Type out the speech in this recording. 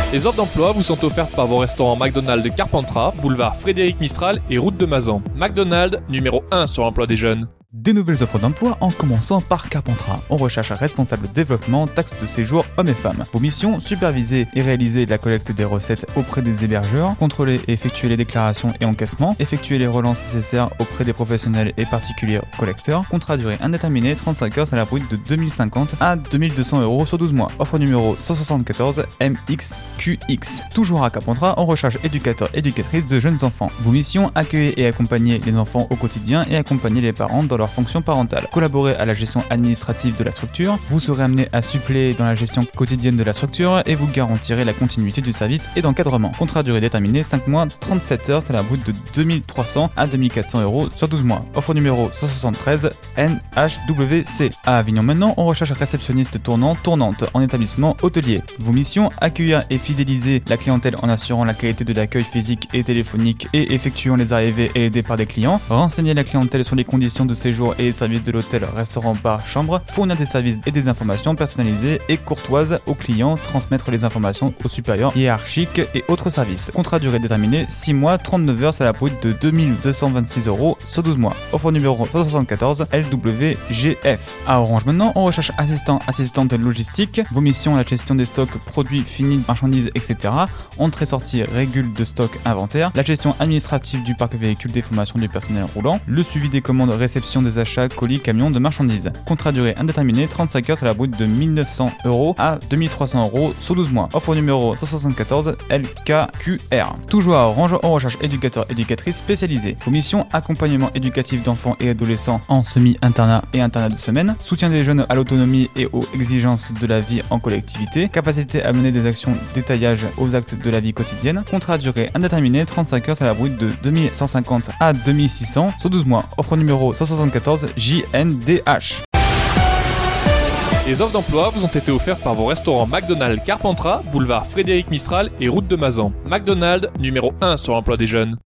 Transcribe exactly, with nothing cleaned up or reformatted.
Les offres d'emploi vous sont offertes par vos restaurants McDonald's de Carpentras, boulevard Frédéric Mistral et route de Mazan. McDonald's, numéro un sur l'emploi des jeunes. Des nouvelles offres d'emploi en commençant par Carpentras. On recherche un responsable développement, taxe de séjour hommes et femmes. Vos missions, superviser et réaliser la collecte des recettes auprès des hébergeurs, contrôler et effectuer les déclarations et encaissements, effectuer les relances nécessaires auprès des professionnels et particuliers collecteurs. Contrat durée indéterminée, trente-cinq heures salaire brut de deux mille cinquante à deux mille deux cents euros sur douze mois. Offre numéro cent soixante-quatorze M X Q X. Toujours à Carpentras, on recherche éducateur, éducatrice de jeunes enfants. Vos missions, accueillir et accompagner les enfants au quotidien et accompagner les parents dans leur fonction parentale. Collaborer à la gestion administrative de la structure, vous serez amené à suppléer dans la gestion quotidienne de la structure et vous garantirez la continuité du service et d'encadrement. Contrat durée déterminée, cinq mois, trente-sept heures, salaire brut de deux mille trois cents à deux mille quatre cents euros sur douze mois. Offre numéro cent soixante-treize N H W C. À Avignon maintenant, on recherche réceptionniste tournant, tournante en établissement hôtelier. Vos missions, accueillir et fidéliser la clientèle en assurant la qualité de l'accueil physique et téléphonique et effectuant les arrivées et les départs des clients, renseigner la clientèle sur les conditions de séjour et les services de l'hôtel, restaurant, bar, chambre, fournir des services et des informations personnalisées et courtoises aux clients, transmettre les informations aux supérieurs hiérarchiques et autres services. Contrat durée déterminée, six mois, trente-neuf heures, salaire brut de deux mille deux cent vingt-six euros sur douze mois. Offre numéro cent soixante-quatorze L W G F. À Orange maintenant, on recherche assistant, assistante logistique. Vos missions, la gestion des stocks, produits finis, marchandises, et cetera. Entrée-sortie, régule de stock, inventaire. La gestion administrative du parc véhicule, des formations du personnel roulant. Le suivi des commandes, réception des achats, colis, camions de marchandises. Contrat durée indéterminée, trente-cinq heures, salaire brut de mille neuf cents euros à deux mille trois cents euros sur douze mois. Offre numéro cent soixante-quatorze L K Q R. Toujours à Orange, on recherche éducateur, éducatrice spécialisée. Vos missions, accompagnement éducatif d'enfants et adolescents en semi-internat et internat de semaine. Soutien des jeunes à l'autonomie et aux exigences de la vie en collectivité. Capacité à mener des actions d'étayage aux actes de la vie quotidienne. Contrat durée indéterminée, trente-cinq heures, salaire brut de deux mille cent cinquante à deux mille six cents sur douze mois. Offre numéro cent soixante-quatorze J N D H. Les offres d'emploi vous ont été offertes par vos restaurants McDonald's Carpentras, boulevard Frédéric Mistral et route de Mazan. McDonald's, numéro un sur l'emploi des jeunes.